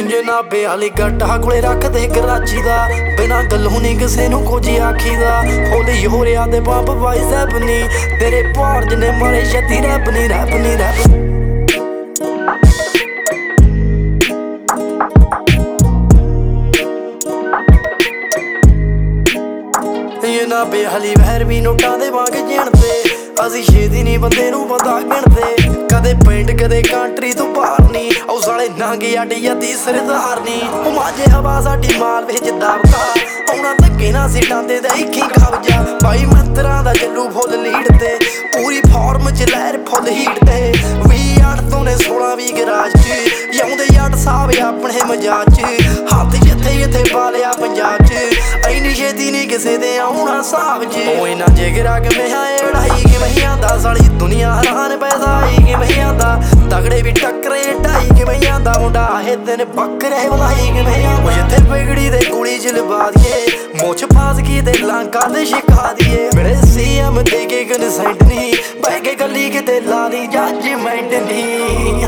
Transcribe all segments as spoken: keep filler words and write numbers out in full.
ਜਨਾਬੇ ਵਾਲੀ ਗੱਟਾ ਕੋਲੇ ਰੱਖਦੇ ਕਰਾਚੀ ਦਾ ਬਿਨਾਂ ਗੱਲੋਂ ਨਹੀਂ ਕਿਸੇ ਨੂੰ ਕੁਝ ਆਖੀਦਾ ਫੁੱਲ ਹੋ ਰਿਆ ਦੇ ਪੰਪ ਵਾਈ ਸੈਬ ਨੀ ਤੇਰੇ ਭਾਰ ਜਨੇ ਮਾਰੇ ਛੱਤੀ ਰੱਬ ਨੀ ਰੱਬ ਨੀ ਰੱਬ ਜਨਾਬੇ ਵਾਲੀ ਵਹਿਰ ਵੀ ਨੋਟਾਂ ਦੇ ਵਾਂਗ ਜਿਣਦੇ ਅਸੀਂ ਛੇਤੀ ਨੀ ਬੰਦੇ ਨੂੰ ਬੰਦਾ ਗਿਣਦੇ ਕਦੇ ਪਿੰਡ ਕਦੇ ਕੰਟਰੀ ਤੋਂ ਬਾਹਰ ਨੀ ਉਹ ਸਾਲੇ ਨਾਂਗੇ ਅੱਡੀ ਅੱਧੀ ਸਰਦਾਰ ਨੀ ਉਹ ਮਾਝੇ ਹਵਾ ਸਾਡੀ ਮਾਲ ਵਿੱਚ ਦਬਦਾ ਆਉਣਾ ਧੱਕੇ ਨਾ ਸੀਟਾਂ ਤੇ ਦੇਖੀ ਕਬਜਾ ਬਾਈ ਮੰਤਰਾਂ ਦਾ ਚੱਲੂ ਫੁੱਲ ਲੀਡ ਤੇ ਪੂਰੀ ਫਾਰਮ ਚ ਲਹਿਰ ਫੁੱਲ ਹੀਟ ਤੇ ਵੀਹ ਅੱਠ ਤੋਂ ਨੇ ਸੋਲਾਂ ਵੀ ਗਰਾਜ ਚ ਆਉਂਦੇ ਅੱਠ ਸਾਹਿਬ ਆਪਣੇ ਮਜਾਜ ਚ ਹੱਥ ਜਿੱਥੇ ਜਿੱਥੇ ਪਾ ਲਿਆ ਪੰਜਾਬ ਚ ਐਨੀ ਛੇਤੀ ਨੀ ਕਿਸੇ ਦੇ ਆਉਣਾ ਸਾਬ ਚ ਉਹ ਇਹਨਾਂ ਜਿਗਰਾ ਕਿਵੇਂ ਆਏ ਢਾਈ ਕਿਵੇਂ ਆਂਦਾ ਸਾਲੀ ਦੁਨੀਆ ਹੈਰਾਨ ਪੈਦਾ ਹੀ ਕਿਵੇਂ ਆਂਦਾ ਤਗੜੇ ਵੀ ਟੱਕਰੇ ਢਾਈ ਕਿਵੇਂ ਆਂਦਾ ਮੁੰਡਾ ਇਹ ਦਿਨ ਬੱਕਰੇ ਵਲਾਈ ਕਿਵੇਂ ਆਂਦਾ ਜਿੱਥੇ ਪਗੜੀ ਦੇ ਕੁੜੀ ਚ ਲਵਾ ਦੀਏ ਮੁੱਛ ਫਾਸ ਕੀ ਤੇ ਲਾਂਕਾ ਦੇ ਸ਼ਿਕਾ ਦੀਏ ਮੇਰੇ ਸੀਐਮ ਦੇ ਕੇ ਕਨਸੈਂਟ ਨੀ ਬਹਿ ਕੇ ਗੱਲੀ ਕਿਤੇ ਲਾ ਲਈ ਜੱਜਮੈਂਟ ਨੀ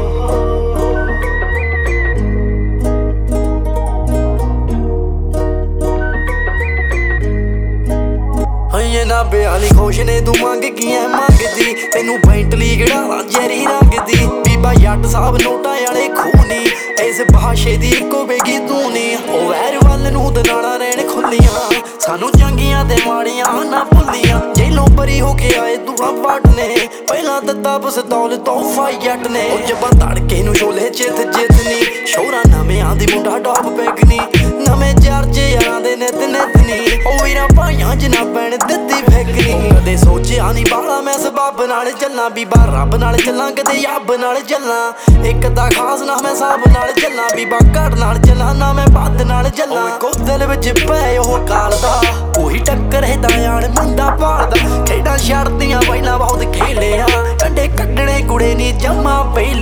ਜਨਾਬੇ ਵਾਲੀ ਖੁਸ਼ ਨੇ ਤੂੰ ਮੰਗ ਕੀ ਐ ਮੰਗਦੀ ਤੈਨੂੰ ਬੈਂਟਲੀ ਗੜਾ ਜੈਰੀ ਰੰਗ ਦੀ ਬੀਬਾ ਜੱਟ ਸਾਹਿਬ ਨੋਟਾਂ ਵਾਲੇ ਖੂਨੀ ਇਸ ਬਾਸ਼ੇ ਦੀ ਇੱਕੋ ਬੇਗੀ ਤੂੰ ਨੀ ਉਹ ਵੈਰ ਵੱਲ ਨੂੰ ਦਨਾਣਾ ਰਹਿਣ ਖੁੱਲੀਆਂ ਸਾਨੂੰ ਚੰਗੀਆਂ ਤੇ ਮਾੜੀਆਂ ਨਾ ਭੁੱਲੀਆਂ ਜੇਲੋਂ ਬਰੀ ਹੋ ਕੇ ਆਏ ਦੂਆ ਪਾਟ ਨੇ ਪਹਿਲਾਂ ਦਿੱਤਾ ਪਸਤੌਲ ਤੋਹਫਾ ਜੱਟ ਨੇ ਉਹ ਜੱਬਾਂ ਧੜਕੇ ਨੂੰ ਛੋਲੇ ਚਿੱਤ ਜਿੱਤਨੀ ਸ਼ੋਰਾ ਨਵਿਆਂ ਦੀ ਮੁੰਡਾ ਟੌਪ ਪੈਗਨੀ ਨਵੇਂ ਚਰਚੇ ਯਾਰਾਂ ਦੇ ਨਿਤ ਨਿਤ ਨੀ ਉਹ ਵੀਰਾਂ ਭਾਈਆਂ ਜਿਨਾ ਪੈਣ ਦਿੱਤੀ ਫੈਕਨੀ ਕਦੇ ਸੋਚਿਆ ਨੀ ਬਾਲਾ ਮੈਂ ਸਬੱਬ ਨਾਲ ਚੱਲਾਂ ਬੀਬਾ ਰੱਬ ਨਾਲ ਚੱਲਾਂ ਕਦੇ ਯੱਬ ਨਾਲ ਚੱਲਾਂ ਇੱਕ ਦਾ ਖਾਸ ਨਾ ਮੈਂ ਸਭ ਨਾਲ ਚੱਲਾਂ ਬੀਬਾ ਘੜ ਨਾਲ ਚੱਲਾਂ ਨਾ ਮੈਂ ਬੱਦ ਨਾਲ ਚੱਲਾਂ ਇੱਕੋ ਦਿਲ ਵਿੱਚ ਪਏ ਉਹ ਕਾਲ ਦਾ ਉਹੀ ਟੱਕਰ ਹੈ ਦਾਇਆਣ ਮੁੰਡਾ ਭਾਲਦਾ ਖੇਡਾਂ ਛੱਡਦੀਆਂ ਪਹਿਲਾਂ ਬਹੁਤ ਖੇਲਿਆ ਕੰਡੇ ਕੱਢਣੇ ਕੁੜੇ ਨੀ ਜੰਮਾ ਪਈ